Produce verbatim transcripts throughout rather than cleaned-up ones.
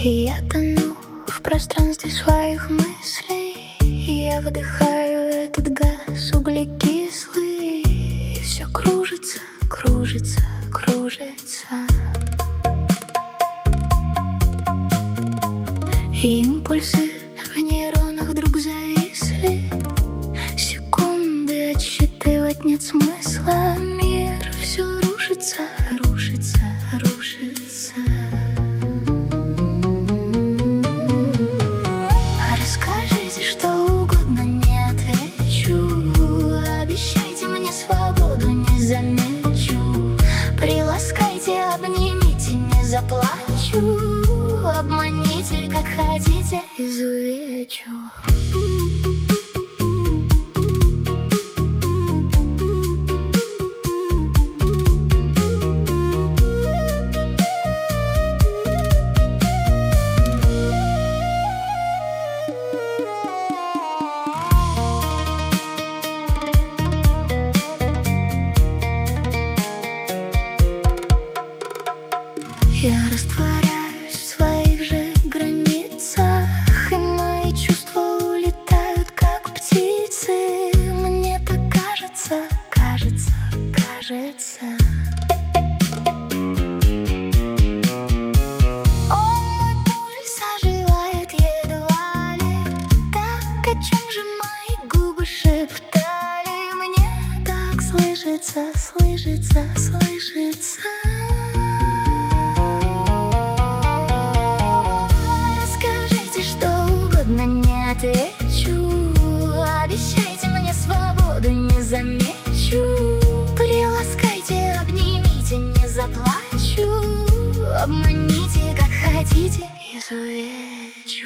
И я тону в пространстве своих мыслей, и я выдыхаю этот газ углекислый, и все кружится, кружится, кружится. И импульсы в нейронах вдруг зависли, секунды отсчитывать нет смысла. Мир все рушится, рушится, рушится. Расскажите что угодно, не отвечу. Обещайте мне свободу, не замечу. Приласкайте, обнимите, не заплачу. Обманите, как хотите, изувечу. Я растворяюсь в своих же границах, и мои чувства улетают, как птицы. Мне так кажется, кажется, кажется. О, мой пульс оживает едва ли. Так, о чем же мои губы шептали? Мне так слышится, слышится, слышится. Не отвечу. Обещайте мне свободу, не замечу. Приласкайте, обнимите, не заплачу. Обманите, как хотите, изувечу.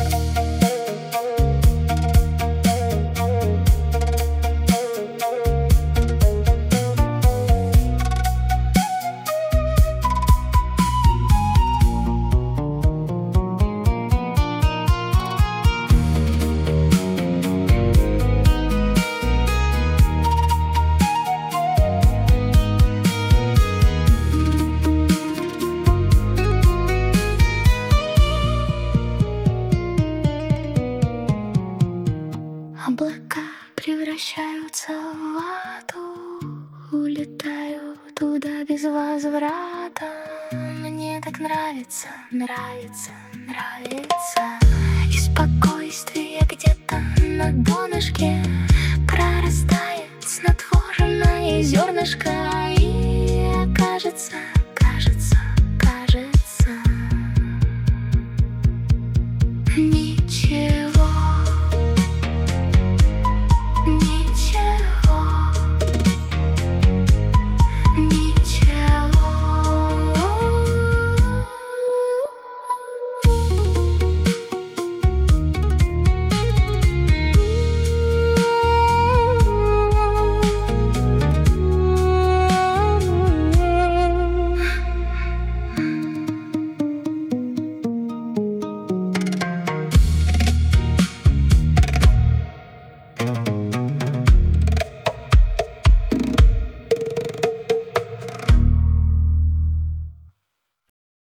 Облака превращаются в вату, улетаю туда без возврата. Мне так нравится, нравится, нравится. И спокойствие где-то на донышке прорастает снотворное зернышко, и окажется